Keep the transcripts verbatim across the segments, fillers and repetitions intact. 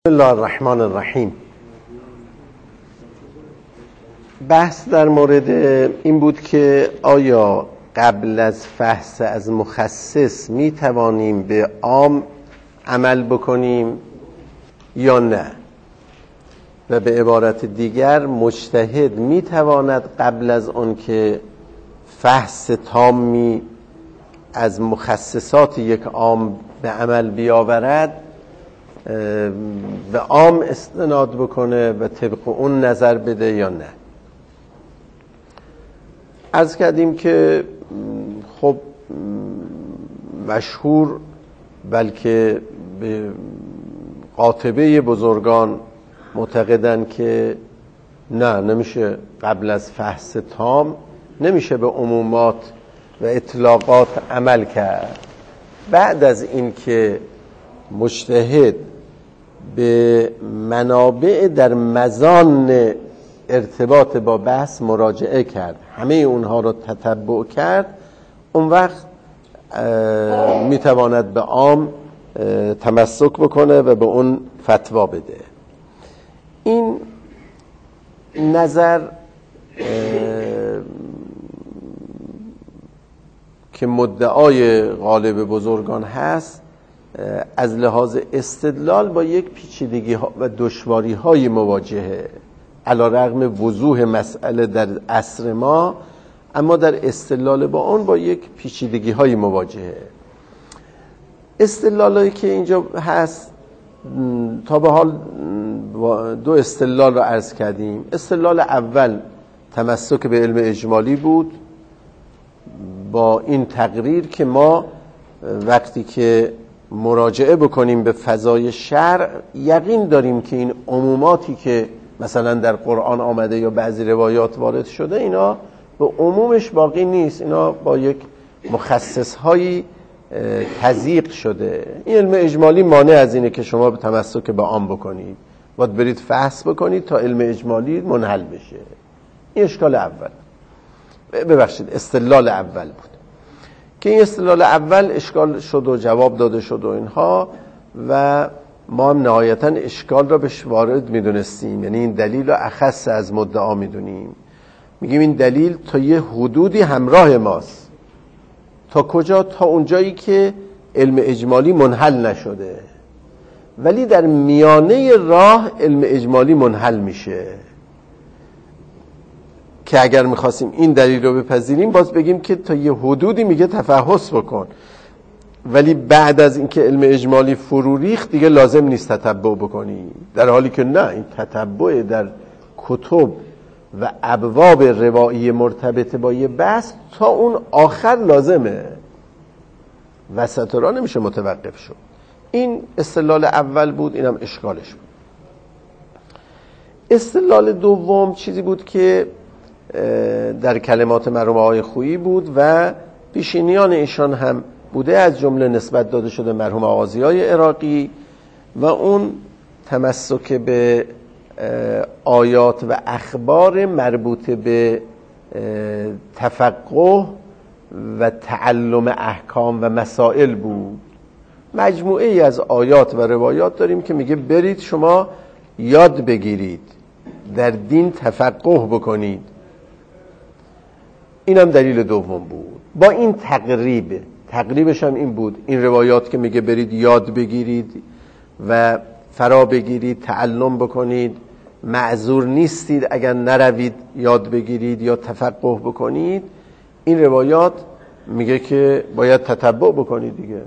بسم الله الرحمن الرحیم. بحث در مورد این بود که آیا قبل از فحص از مخصص می توانیم به عام عمل بکنیم یا نه، و به عبارت دیگر مجتهد می تواند قبل از آن که فحص تامی از مخصصات یک عام به عمل بیاورد به عام استناد بکنه و طبق اون نظر بده یا نه. عرض کردیم که خب مشهور بلکه به قاطبه بزرگان معتقدن که نه، نمیشه قبل از فحص تام نمیشه به عمومات و اطلاقات عمل کرد. بعد از این که مجتهد به منابع در مزان ارتباط با بحث مراجعه کرد، همه اونها رو تتبع کرد، اون وقت میتواند به عام تمسک بکنه و به اون فتوا بده. این نظر که مدعای غالب بزرگان هست از لحاظ استدلال با یک پیچیدگی ها و دشواری های مواجهه، علی رغم وضوح مسئله در عصر ما، اما در استدلال با اون با یک پیچیدگی های مواجهه. استدلالی که اینجا هست تا به حال دو استدلال رو عرض کردیم. استدلال اول تمسک به علم اجمالی بود، با این تقریر که ما وقتی که مراجعه بکنیم به فضای شرع یقین داریم که این عموماتی که مثلا در قرآن آمده یا بعضی روایات وارد شده اینا به عمومش باقی نیست، اینا با یک مخصص هایی تضییق شده. این علم اجمالی مانع از اینه که شما به تمسک به عام بکنید، باید برید فحص بکنید تا علم اجمالی منحل بشه. این اشکال اول، ببخشید استدلال اول بود که این استدلال اول اشکال شد و جواب داده شد و اینها، و ما هم نهایتا اشکال را بهش وارد میدونستیم، یعنی این دلیل را اخص از مدعا میدونیم. میگیم این دلیل تا یه حدودی همراه ماست. تا کجا؟ تا اونجایی که علم اجمالی منحل نشده، ولی در میانه راه علم اجمالی منحل میشه که اگر میخواستیم این دلیل رو بپذیریم باز بگیم که تا یه حدودی میگه تفحص بکن، ولی بعد از اینکه علم اجمالی فرو ریخت دیگه لازم نیست تتبع بکنی، در حالی که نه، این تتبع در کتب و ابواب روایی مرتبط با یه بحث تا اون آخر لازمه، وسط راه نمیشه متوقف شد. این استدلال اول بود، اینم اشکالش بود. استدلال دوم چیزی بود که در کلمات مرحوم آقای خویی بود و پیشینیان ایشان هم بوده، از جمله نسبت داده شده مرحوم آقا ضیای عراقی، و اون تمسک به آیات و اخبار مربوط به تفقه و تعلم احکام و مسائل بود. مجموعه ای از آیات و روایات داریم که میگه برید شما یاد بگیرید، در دین تفقه بکنید. اینم دلیل دوم بود. با این تقریب تقریبش هم این بود، این روایات که میگه برید یاد بگیرید و فرا بگیرید، تعلم بکنید، معذور نیستید اگر نروید یاد بگیرید یا تفقه بکنید، این روایات میگه که باید تتبع بکنید دیگه.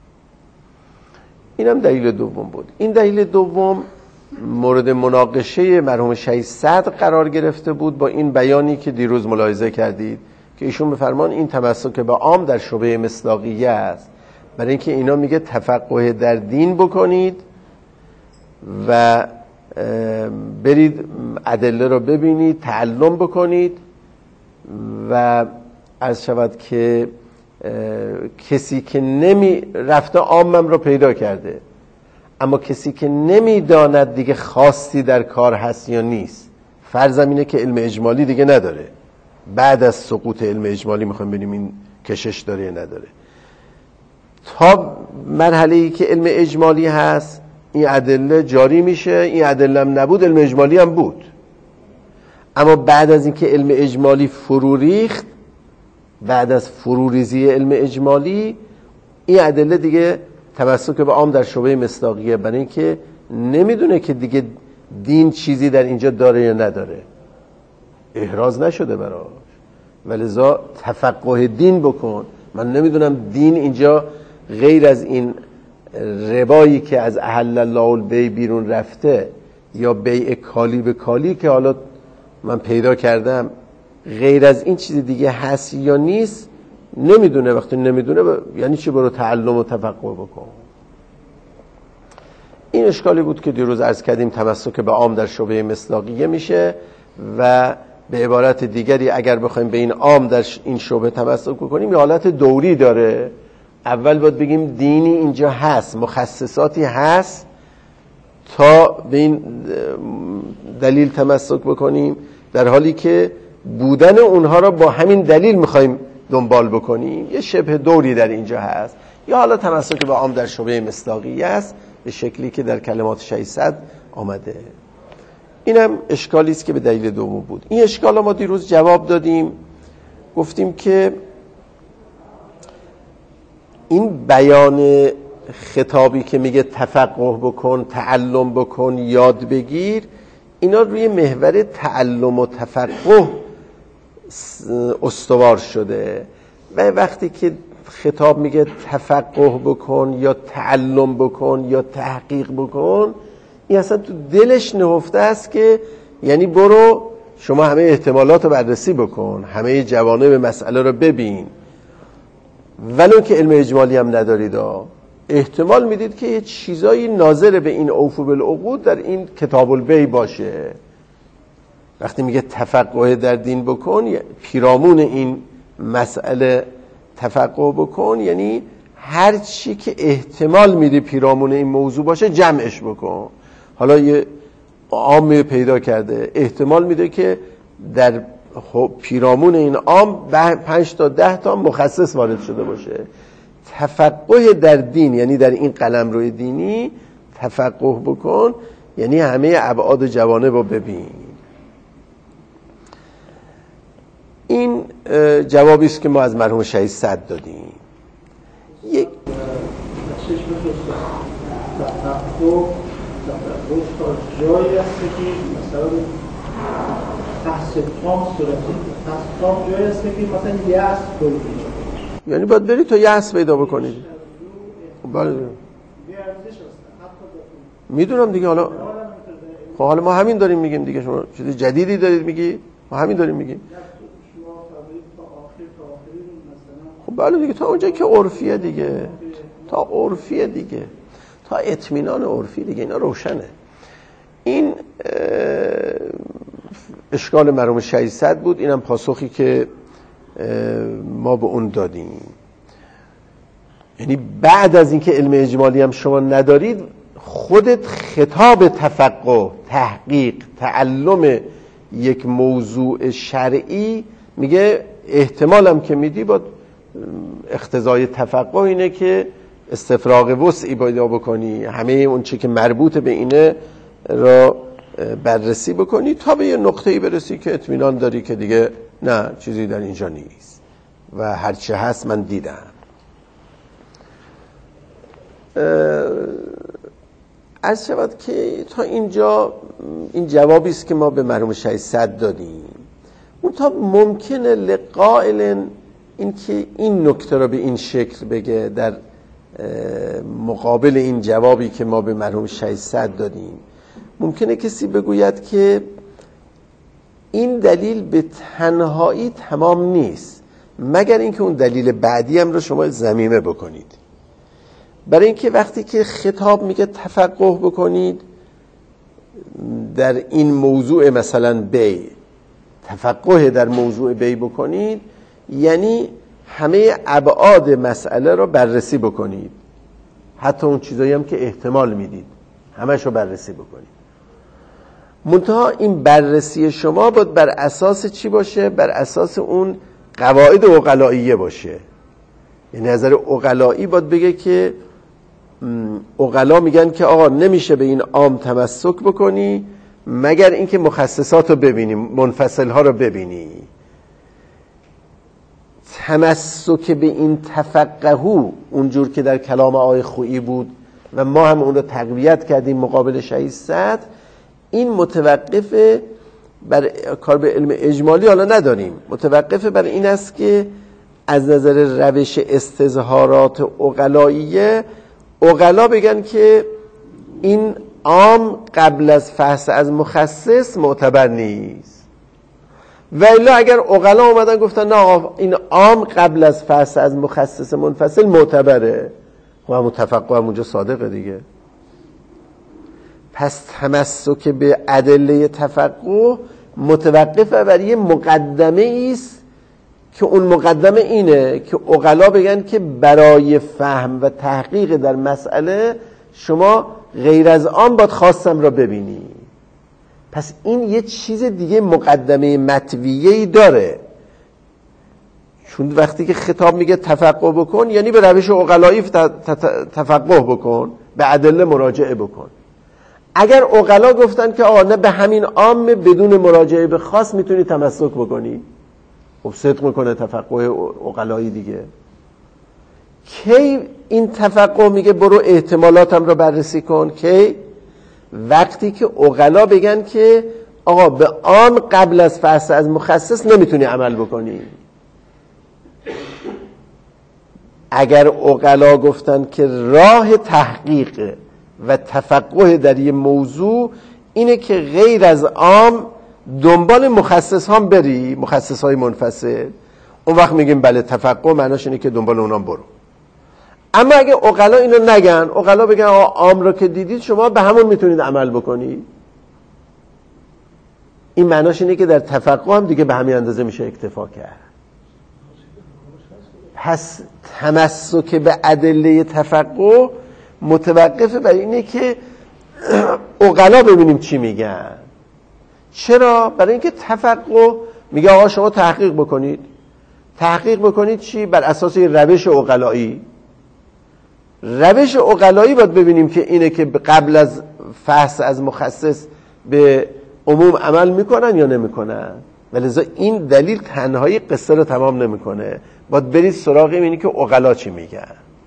اینم دلیل دوم بود. این دلیل دوم مورد مناقشه مرحوم شهید صدر قرار گرفته بود با این بیانی که دیروز ملاحظه کردید که ایشون بفرمان این تمسک به عام در شبهه مصداقیه است، برای اینکه اینا میگه تفقه در دین بکنید و برید ادله رو ببینید، تعلم بکنید، و عرض شود که کسی که نمی رفته عامم رو پیدا کرده، اما کسی که نمیداند دیگه خواستی در کار هست یا نیست، فرضم اینه که علم اجمالی دیگه نداره، بعد از سقوط علم اجمالی میخوایم ببینیم این کشش داره یا نداره، تا مرحله ای که علم اجمالی هست این ادله جاری میشه، این ادله هم نبود علم اجمالی هم بود. اما بعد از اینکه علم اجمالی فرو ریخت، بعد از فروریزی علم اجمالی، این ادله دیگه تمسک به عام در شبهه مصداقیه، برای اینکه نمیدونه که دیگه دین چیزی در اینجا داره یا نداره، احراز نشده براش، ولذا تفقه دین بکن. من نمیدونم دین اینجا غیر از این ربایی که از احل الله البیع بیرون رفته یا بیع کالی به کالی که حالا من پیدا کردم، غیر از این چیز دیگه هست یا نیست نمیدونه. وقتی نمیدونه ب... یعنی چی برو تعلم و تفقه بکن. این اشکالی بود که دیروز عرض کردیم تمسک به عام در شبهه مصداقیه میشه و به عبارت دیگری اگر بخوایم به این عام در این شبهه تمسک بکنیم یه حالت دوری داره. اول باید بگیم دینی اینجا هست، مخصصاتی هست تا به این دلیل تمسک بکنیم، در حالی که بودن اونها را با همین دلیل میخوایم دنبال بکنیم. یه شبه دوری در اینجا هست. یا حالا تمسک به عام در شبهه مصداقیه است به شکلی که در کلمات ششصد آمده. اینم اشکالی است که به دلیل دوم بود. این اشکال ما دیروز جواب دادیم، گفتیم که این بیان خطابی که میگه تفقه بکن، تعلم بکن، یاد بگیر، اینا روی محور تعلم و تفقه استوار شده و وقتی که خطاب میگه تفقه بکن یا تعلم بکن یا تحقیق بکن، این اصلا تو دلش نهفته است که یعنی برو شما همه احتمالات رو بررسی بکن، همه جوانب مسئله رو ببین، ولو که علم اجمالی هم ندارید ها. احتمال میدید که یه چیزایی ناظر به این اوفو بالعقود در این کتاب البیع باشه. وقتی میگه تفقه در دین بکن، پیرامون این مسئله تفقه بکن یعنی هر چی که احتمال میده پیرامون این موضوع باشه جمعش بکن. حالا یه عام پیدا کرده، احتمال میده که در پیرامون این عام پنج تا ده تا مخصص وارد شده باشه. تفقه در دین یعنی در این قلمرو دینی تفقه بکن یعنی همه ابعاد جوانب رو ببین. این جوابی است که ما از مرحوم ششصد دادیم. یک جایی است که مثلا تحصیل تام صورتی تحصیل تام جایی است که مثلا یه اصل کنید، یعنی باید برید تا یه اصل پیدا بکنید. بله میدونم دیگه. حالا خب حالا ما همین داریم میگیم دیگه، شما چیز جدیدی دارید میگی، ما همین داریم میگیم. خب بله دیگه، تا اونجا که عرفیه دیگه، تا عرفیه دیگه، تا اطمینان عرفی دیگه، اینا روشنه. این اشکال مرحوم ششصد بود، اینم پاسخی که ما به اون دادیم. یعنی بعد از اینکه علم اجمالی هم شما ندارید، خودت خطاب تفقه، تحقیق، تعلم یک موضوع شرعی میگه احتمالم که میدی با اقتضای تفقه اینه که استفراغ وسعی پیدا بکنی، همه اون چی که مربوط به اینه را بررسی بکنی تا به یه نقطه‌ای برسی که اطمینان داری که دیگه نه چیزی در اینجا نیست و هر چه هست من دیدم. عرض شود که تا اینجا این جوابی است که ما به مرحوم ششصد دادیم. اون تا ممکنه لقائل این که این نکته را به این شکل بگه در مقابل این جوابی که ما به مرحوم ششصد دادیم، ممکنه کسی بگوید که این دلیل به تنهایی تمام نیست مگر اینکه اون دلیل بعدی هم رو شما ضمیمه بکنید. برای اینکه وقتی که خطاب میگه تفقه بکنید در این موضوع مثلا بیع، تفقه در موضوع بیع بکنید یعنی همه ابعاد مسئله رو بررسی بکنید، حتی اون چیزایی هم که احتمال میدید همش رو بررسی بکنید. منتها این بررسی شما باید بر اساس چی باشه؟ بر اساس اون قواعد عقلائیه باشه. یعنی نظر عقلایی باید بگه که عقلا میگن که آقا نمیشه به این عام تمسک بکنی مگر اینکه مخصصات رو ببینی، منفصل ها رو ببینی. تمسک به این تفقهو اونجور که در کلام آقای خویی بود و ما هم اون رو تقویت کردیم مقابل شهید صدر، این متوقف بر کار به علم اجمالی حالا نداریم، متوقف بر این است که از نظر روش استظهارات عقلاییه عقلا بگن که این عام قبل از فحص از مخصص معتبر نیست، و الا اگر عقلا اومدن گفتن نه آقا این عام قبل از فحص از مخصص منفصل معتبره، خب همون تفقه هم اونجا صادقه دیگه. پس تمسک به ادله تفقه متوقف بر یه مقدمه است که اون مقدمه اینه که عقلا بگن که برای فهم و تحقیق در مسئله شما غیر از آن باید خواستم را ببینی. پس این یه چیز دیگه مقدمه مطویه‌ای داره، چون وقتی که خطاب میگه تفقه بکن یعنی به روش عقلایی تفقه بکن، به ادله مراجعه بکن. اگر عقلا گفتن که آقا نه به همین عام بدون مراجعه به خاص میتونی تمسک بکنی، خب صدق میکنه تفقه عقلایی دیگه. کی این تفقه میگه برو احتمالاتم رو بررسی کن؟ کی؟ وقتی که عقلا بگن که آقا به عام قبل از فحص از مخصص نمیتونی عمل بکنی. اگر عقلا گفتن که راه تحقیق و تفقه در یه موضوع اینه که غیر از عام دنبال مخصص هم بری، مخصص های منفصل، اون وقت میگیم بله تفقه معناش اینه که دنبال اونام برو. اما اگه عقلا اینو نگن، عقلا بگن عام رو که دیدید شما به همون میتونید عمل بکنید، این معناش اینه که در تفقه هم دیگه به همین اندازه میشه اکتفا کرد. پس تمسک به ادله تفقه متوقف بر اینه که عقلا ببینیم چی میگن. چرا؟ برای اینکه تفقه میگه آقا شما تحقیق بکنید. تحقیق بکنید چی؟ بر اساس روش عقلایی. روش عقلایی باید ببینیم که اینه که قبل از فحص از مخصص به عموم عمل میکنن یا نمیکنن. ولذا این دلیل تنهایی قصه رو تمام نمیکنه، باید برید سراغ اینی که عقلا چی میگن.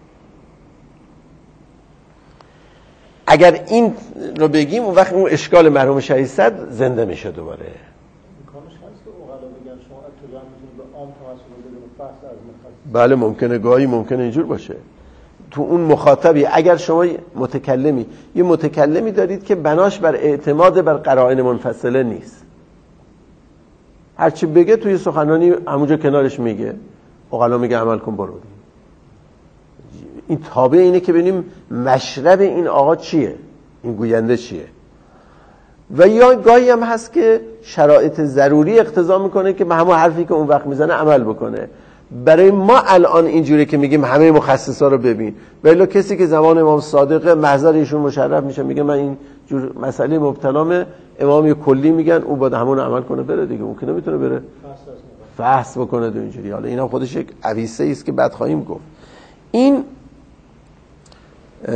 اگر این رو بگیم اون وقت اون اشکال مرحوم شهید صدر زنده میشه دوباره. امکانش هست که عقلا بگن شما ابتدا میتونید به عام تمسک بدید و فحص از مخصص. بله ممکنه، گاهی ممکنه اینجور باشه. تو اون مخاطبی اگر شما متکلمی یه متکلمی دارید که بناش بر اعتماد بر قرائن منفصله نیست، هرچی بگه توی سخنانی همونجا کنارش میگه، عقلا میگه عمل کن برو. این تابع اینه که ببینیم مشرب این آقا چیه، این گوینده چیه. و یا گاهی هم هست که شرایط ضروری اقتضا میکنه که به همون حرفی که اون وقت میزنه عمل بکنه. برای ما الان اینجوری که میگیم همه مخصصا رو ببین، ولی کسی که زمان امام صادق محضر ایشون مشرف میشه میگه من این جور مسئله مبتلامه، امام یه کلی میگن او باید همون عمل کنه بره دیگه، اون که نمیتونه بره فحص بکنه دو اینجوری. حالا اینا خودش یک عویسه است که بعد خواهیم گفت. این در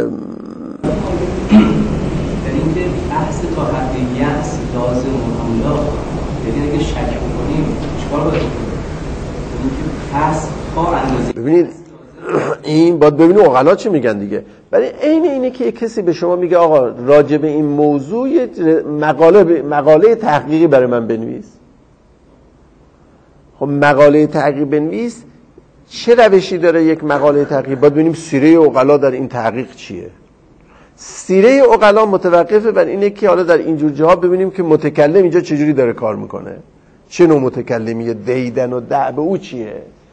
اینکه بحث تا حد یأس لازم و اولا، یعنی اگه شک بکنیم چیکار باید بکنیم؟ پس تا اندازه ببینید این باید ببینیم عقلا چی میگن دیگه. برای عین اینه که کسی به شما میگه آقا راجع به این موضوع مقاله مقاله تحقیقی برای من بنویس. خب مقاله تحقیقی بنویس چه روشی داره یک مقاله تحقیق؟ باید ببینیم سیره عقلا در این تحقیق چیه. سیره عقلا متوقفه بر اینه که حالا در اینجور جاها ببینیم که متکلم اینجا چجوری داره کار میکنه، چه نوع متکلمیه، دیدن و دعب او چیه.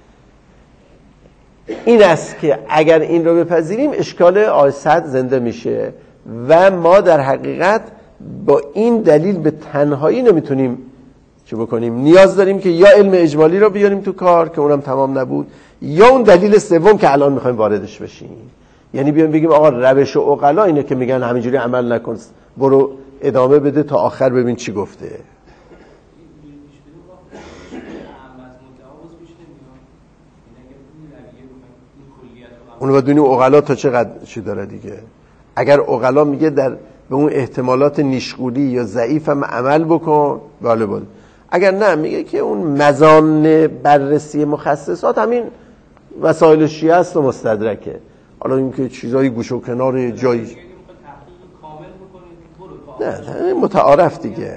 این است که اگر این رو بپذیریم اشکال آیصد زنده میشه و ما در حقیقت با این دلیل به تنهایی نمیتونیم چه بکنیم. نیاز داریم که یا علم اجمالی رو بیاریم تو کار که اونم تمام نبود، یا اون دلیل سوم که الان میخوایم واردش بشیم، یعنی بیایم بگیم آقا روش عقلا اینه که میگن همینجوری عمل نکن، برو ادامه بده تا آخر ببین چی گفته. اونو باید ببینیم عقلا تا چقدر چی داره دیگه. اگر عقلا میگه در به اون احتمالات نیشغولی یا ضعیف هم عمل بکن، بله بله. اگر نه میگه که اون مزان بررسی مخصصات همین وسایل شیعه است و مستدرکه. حالا این که چیزایی گوش و کنار جایی نه متعارف دیگه.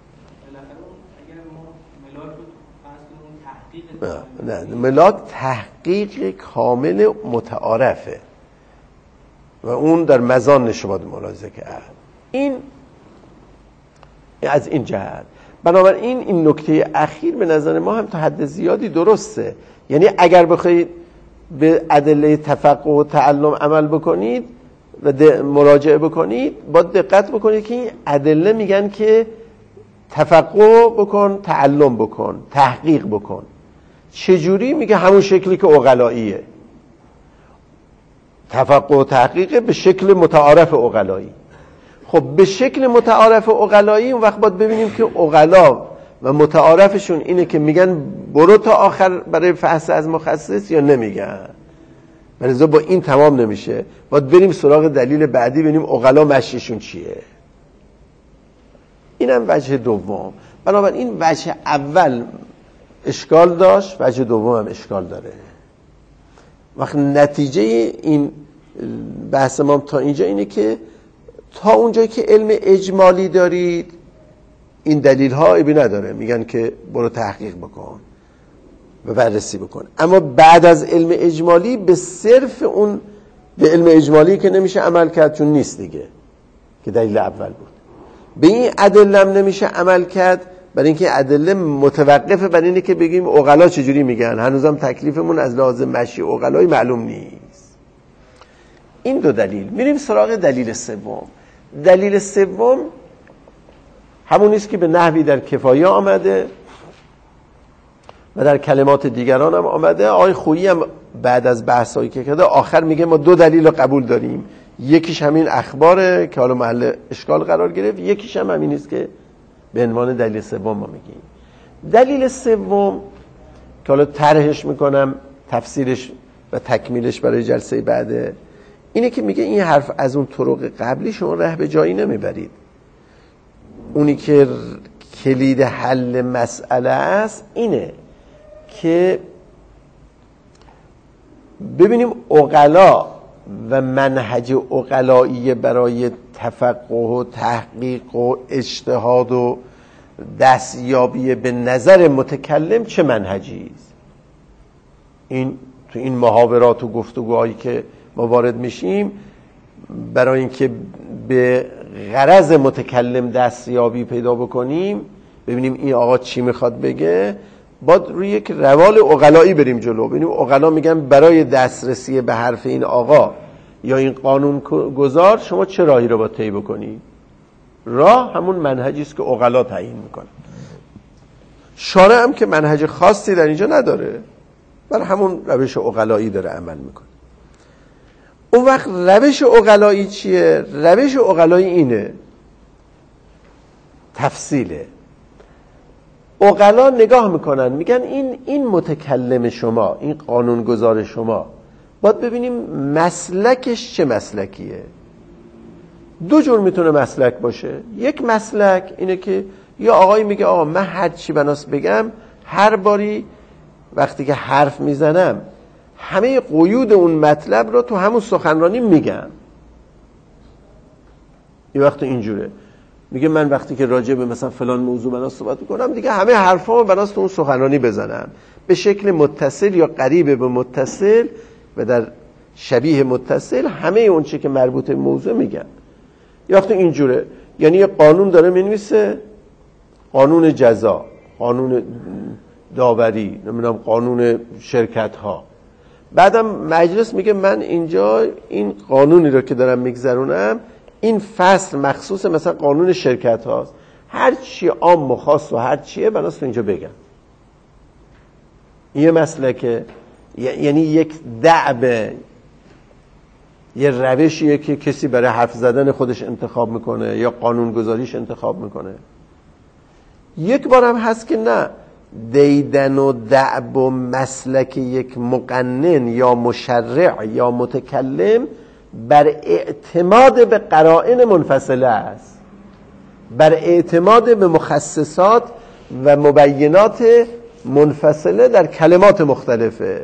نه نه ملاک تحقیق کامل متعارفه و اون در مزان شما ملاحظه کرد. این از این جهت. بنابراین این نکته اخیر به نظر ما هم تا حد زیادی درسته. یعنی اگر بخواید به ادله تفقه و تعلم عمل بکنید و مراجعه بکنید، باید دقت بکنید که این ادله میگن که تفقه بکن، تعلم بکن، تحقیق بکن. چجوری؟ میگه همون شکلی که عقلاییه. تفقه و تحقیق به شکل متعارف عقلایی. خب به شکل متعارف عقلایی اون وقت باید ببینیم که عقلا و متعارفشون اینه که میگن برو تا آخر برای فحص از مخصص یا نمیگن. برای با این تمام نمیشه، باید بریم سراغ دلیل بعدی ببینیم عقلا مشیشون چیه. اینم وجه دوم. بنابراین این وجه اول اشکال داشت، وجه دوم هم اشکال داره. وقت نتیجه این بحث ما تا اینجا اینه که تا اونجایی که علم اجمالی دارید این دلیل ها عیبی نداره، میگن که برو تحقیق بکن و بررسی بکن. اما بعد از علم اجمالی به صرف اون به علم اجمالی که نمیشه عمل کرد چون نیست دیگه، که دلیل اول بود. به این ادله هم نمیشه عمل کرد برای اینکه ادله متوقفه بر اینه که بگیم عقلا چجوری میگن. هنوزم تکلیفمون از لحاظ مشی عقلای معلوم نیست. این دو دلیل. میریم سراغ دلیل سوم. دلیل سوم همون نیست که به نحوی در کفایه آمده و در کلمات دیگران هم آمده. آقای خویی هم بعد از بحثایی که کرده آخر میگه ما دو دلیل رو قبول داریم، یکیش همین اخباره که حالا محل اشکال قرار گرفت، یکیش هم همین نیست که به عنوان دلیل سوم ما میگیم. دلیل سوم که حالا طرحش میکنم، تفسیرش و تکمیلش برای جلسه بعده، اینه که میگه این حرف از اون طرق قبلی شما ره به جایی نمیبرید. اونی که کلید حل مسئله است اینه که ببینیم عقلا و منهج عقلایی برای تفقه و تحقیق و اجتهاد و دستیابی به نظر متکلم چه منهجی است. این تو این محاورات و گفتگوهایی که ما وارد میشیم برای اینکه به غرض متکلم دستیابی پیدا بکنیم، ببینیم این آقا چی میخواد بگه، باید روی یک روال عقلایی بریم جلو. ببینیم عقلا میگن برای دسترسی به حرف این آقا یا این قانون گذار شما چه راهی رو باید طی بکنی. راه همون منهجی است که عقلا تعیین میکنه. شارع هم که منهج خاصی در اینجا نداره، بر همون روش عقلایی داره عمل میکنه. اون وقت روش عقلایی چیه؟ روش عقلایی اینه، تفصیله. عقلا نگاه میکنن میگن این این متکلم شما، این قانونگذار شما، باید ببینیم مسلکش چه مسلکیه. دو جور میتونه مسلک باشه. یک مسلک اینه که یا آقای میگه آقا من هر چی بناس بگم، هر باری وقتی که حرف میزنم همه قیود اون مطلب رو تو همون سخنرانی میگم. یه وقت اینجوره میگه من وقتی که راجع به مثلا فلان موضوع بناس صحبت میکنم دیگه همه حرفامو بناس تو اون سخنرانی بزنم، به شکل متصل یا قریب به متصل و در شبیه متصل همه اون چی که مربوط به موضوع میگم. یه وقت اینجوره، یعنی یه قانون داره مینویسه، قانون جزا، قانون داوری، نمیدونم قانون شرکت ها، بعدم مجلس میگه من اینجا این قانونی رو که دارم میگذرونم این فصل مخصوص مثلا قانون شرکت هاست، هر چی عام و خاص و هر چیه بناس تو اینجا بگم. یه مسلکه، یعنی یک دعبه، یه روشیه که کسی برای حرف زدن خودش انتخاب میکنه یا قانون گذاریش انتخاب میکنه. یک بار هم هست که نه، دیدن و دعب و مسلک یک مقنن یا مشرع یا متکلم بر اعتماد به قرائن منفصله است، بر اعتماد به مخصصات و مبینات منفصله در کلمات مختلفه.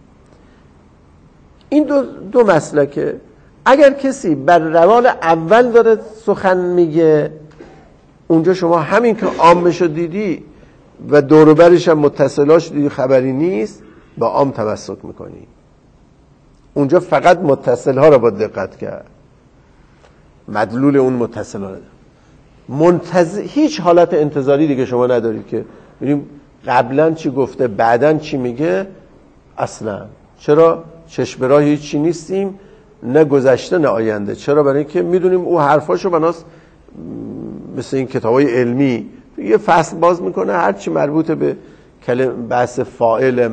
این دو, دو مسلکه. اگر کسی بر روال اول داره سخن میگه، اونجا شما همین که عامشو دیدی و دوروبرش هم متصلاش دیدی خبری نیست، با عام تمسک میکنی. اونجا فقط متصل ها رو با دقت کرد، مدلول اون متصل ها رو منتظر. هیچ حالت انتظاری دیگه شما ندارید که ببینیم قبلا چی گفته بعدن چی میگه. اصلا چرا؟ چشم به راه هیچ چی نیستیم، نه گذشته نه آینده. چرا؟ برای اینکه میدونیم او حرفاشو بناس مثل این کتابای علمی یه فصل باز میکنه، هر چی مربوط به کلمه بحث فاعل،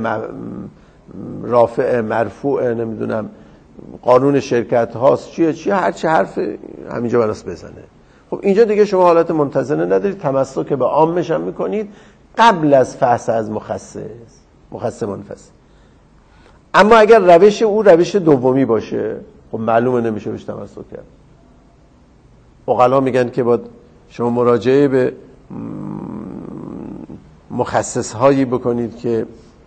رافع، مرفوع، نمیدونم قانون شرکت هاست چیه چیه، هر چی حرف همینجا بناس بزنه. خب اینجا دیگه شما حالت منتظره ندارید، تمسک به عامش هم میکنید قبل از فحص از مخصص مخصص منفصل. اما اگر روش او روش دومی باشه، خب معلومه نمیشه بهش تمسک کرد. عقلا میگن که باید شما مراجعه به مخصص هایی بکنید که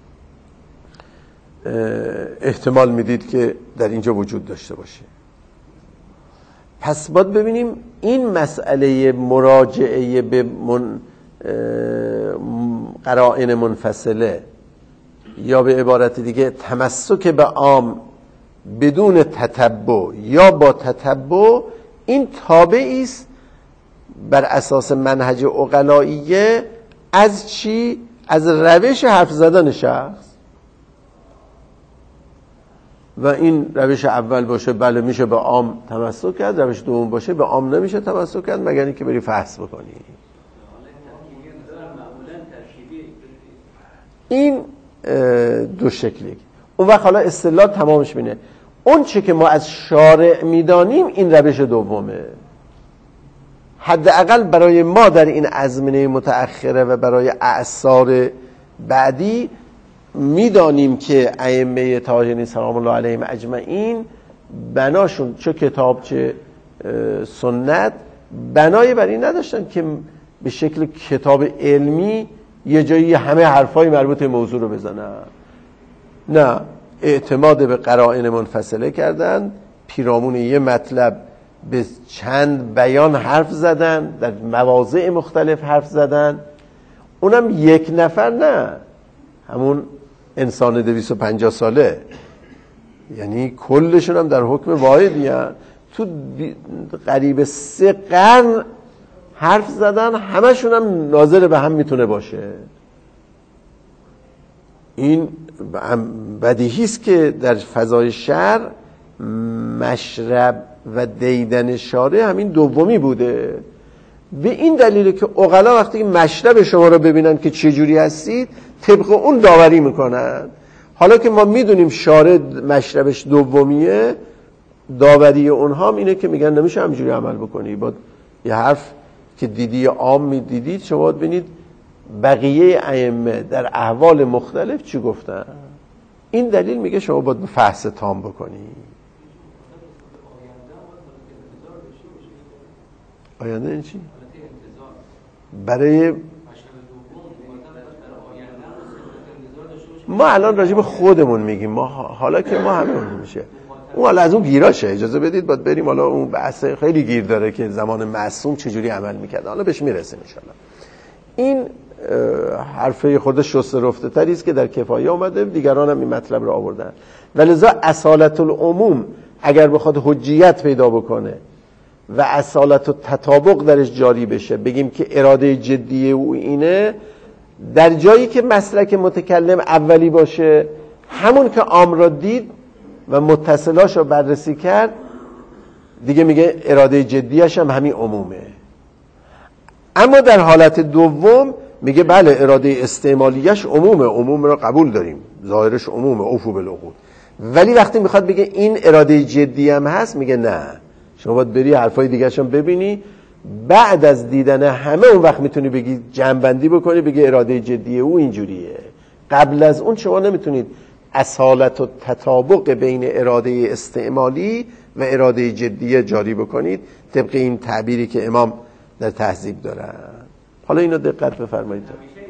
احتمال میدید که در اینجا وجود داشته باشه. پس باید ببینیم این مسئله مراجعه به من قرائن منفصله، یا به عبارت دیگه تمسک به عام بدون تتبع یا با تتبع، این تابعی است بر اساس منهج عقلائیه از چی؟ از روش حرف زدن شخص. و این روش اول باشه بله میشه به عام تمسک کرد، روش دوم باشه به عام نمیشه تمسک کرد مگر اینکه بری فحص بکنی. این دو شکلی. اون وقت حالا اصطلاح تمامش بینه اون چه که ما از شارع میدانیم این روش دومه. حداقل برای ما در این ازمنه متأخره و برای اعصار بعدی میدانیم که ائمه طاهرین سلام الله علیهم اجمعین بناشون چه کتاب چه سنت بنای بر این نداشتن که به شکل کتاب علمی یه جایی همه حرفای مربوط به موضوع رو بزنن. نه، اعتماد به قرائن منفصله کردن، پیرامون یه مطلب به چند بیان حرف زدن، در مواضع مختلف حرف زدن، اونم یک نفر نه، همون انسان دویست و پنجاه ساله، یعنی کلشون هم در حکم واحدی هستن. تو قریب سه قرن حرف زدن، همشون هم ناظر به هم میتونه باشه. این بدیهی است که در فضای شرع مشرب و دیدن شارع همین دومی بوده. به این دلیله که عقلا وقتی که مشرب شما رو ببینن که چه جوری هستید طبق اون داوری میکنن. حالا که ما میدونیم شارع مشربش دومیه، داوری اونها هم اینه که میگن نمیشه همینجوری عمل بکنی، باید یه حرف که دیدی عام میدیدید شما باید ببینید بقیه ائمه در احوال مختلف چی گفتن. این دلیل میگه شما باید فحص تام بکنی. آینده این چی؟ برای ما الان راجع به خودمون میگیم، ما حالا که ما همه اون میشه اون حالا از اون گیراشه، اجازه بدید باید بریم، حالا اون بحث خیلی گیر داره که زمان معصوم چجوری عمل میکرد، حالا بهش میرسیم ان شاءالله. این حرفه خود شسته رفته تری است که در کفایه اومده، دیگران هم این مطلب رو آوردن. ولذا اصالت العموم اگر بخواد حجیت پیدا بکنه و اصالت و تطابق درش جاری بشه، بگیم که اراده جدی او اینه، در جایی که مسلک متکلم اولی باشه، همون که عام را دید و متصلاش رو بررسی کرد، دیگه میگه اراده جدیش هم همین عمومه. اما در حالت دوم میگه بله اراده استعمالیش عمومه، عموم را قبول داریم، ظاهرش عمومه، اوفو بالعقود. ولی وقتی میخواد بگه این اراده جدی هم هست، میگه نه، شما باید بری حرفای دیگرش هم ببینی بعد از دیدن همه اون وقت میتونی بگی جمع‌بندی بکنی بگی اراده جدی او اینجوریه. قبل از اون شما نمیتونید اصالت و تطابق بین اراده استعمالی و اراده جدیه جاری بکنید طبق این تعبیری که امام در تهذیب دارن. حالا اینو دقت بفرمایید.